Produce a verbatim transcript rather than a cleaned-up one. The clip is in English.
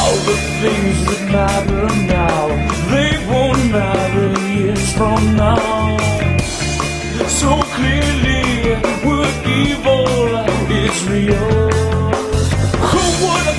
All the things that matter now, they won't matter years from now. So clearly, we're evil, it's real. Who would have